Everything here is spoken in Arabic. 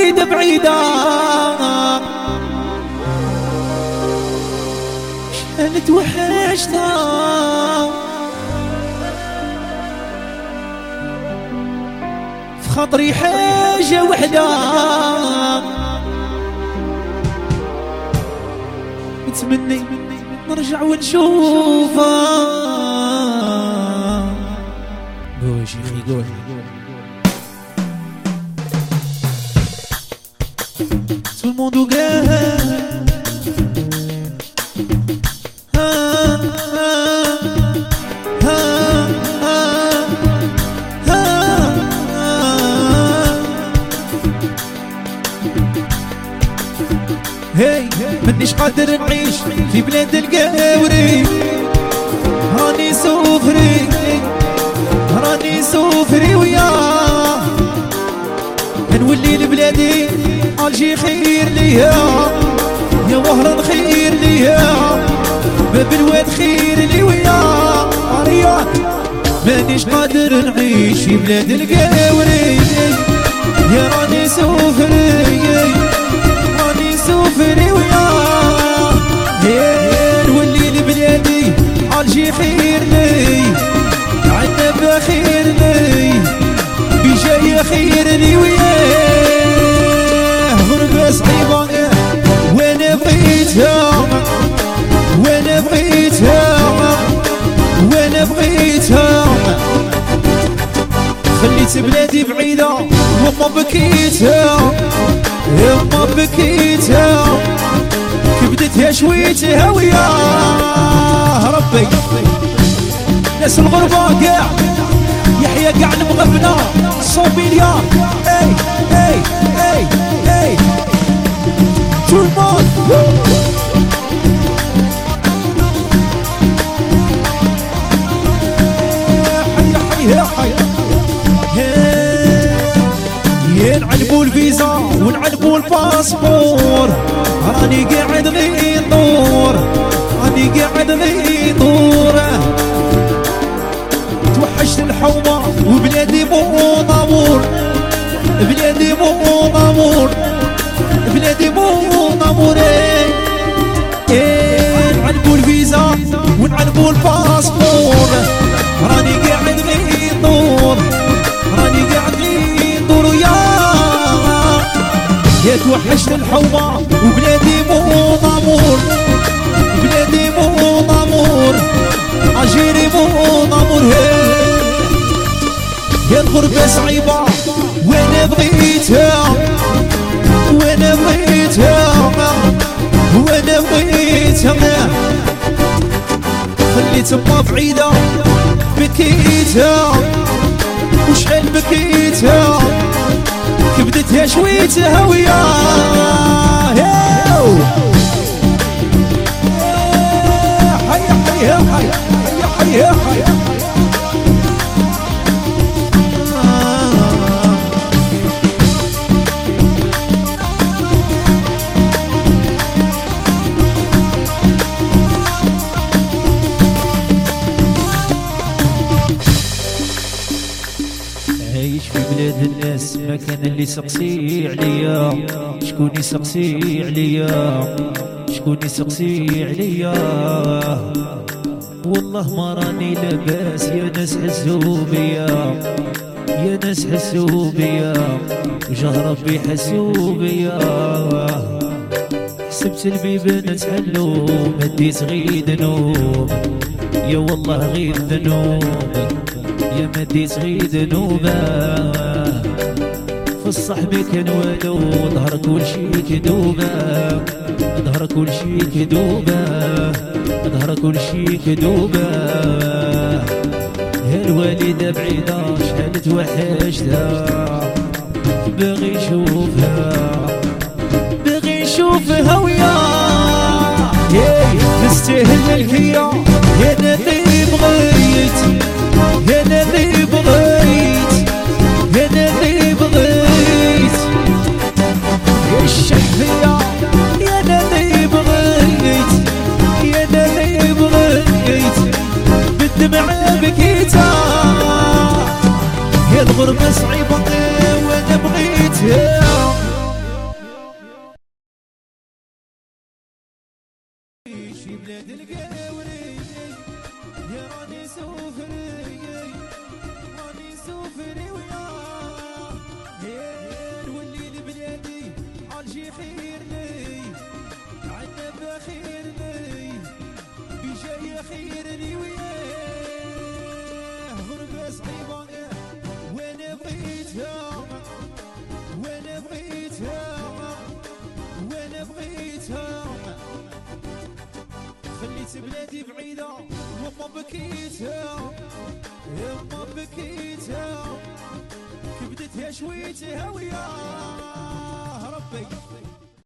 الوليد بعيدة شحال توحشتها في خاطري حاجة وحدة نتمنى نرجع ونشوفها قول شيخي قول tout le monde au هاي منيش قادر نعيش في بلاد القاوري راني سوفري وياه نولي لبلادي الجي خير ليا يا وهران خير ليا باب الواد خير لي وياه رياض مانيش قادر نعيش في بلاد القاوري يا راني سوفري وياه نولي لبلادي الجي خير لي عنب خير لي بجاي خير لي وياه غربة صعيبة وانا بغيتها خليت بلادي بعيدة وما بكيتها كبدتها شويتها وياه ربي ناس الغربة قاع يحيى قاع المغبنة 100 مليار اي tout le monde نعلبوا الفيزا ونعلبوا الباسبور راني قاعد غي طور توحشت الحومة وبلادي مو ضامور نعلبوا الفيزا ونعلبوا الباسبور راني قاعد غي طور يا توحشت الحومة وبلادي مو ضامور أجيري مو ضامور يا الغربة صعيبة وانا بغيتها خليت ما بعيدة بكيتها وشحال بكيتها كبدتها شويتها وياه حيا عايش في بلاد الناس ما كان اللي سقسي عليا شكون يسقسي عليا والله ما راني لاباس يا ناس حسوا بيا وجه ربي حسوا بيا حسبت البيبان تحلو مديت غير ذنوب يا والله غير ذنوب يا مديت غير ذنوبه في الصحب كان والو ظهر كل شي كذوبه يا الوالدة بعيدة شحال توحشتها باغي يشوفها وياه نستاهل الكيا يا نادي بغيت يا الشحفية يا نادي بغيت بالدمع بكيتها يا الغربة صعيبة وانا بغيتها صعيبة وين بغيتها وين بغيتها وين بغيتها خليت بلادي بعيدة وما بكيتها يما بكيتها كبدتها شويتها ويا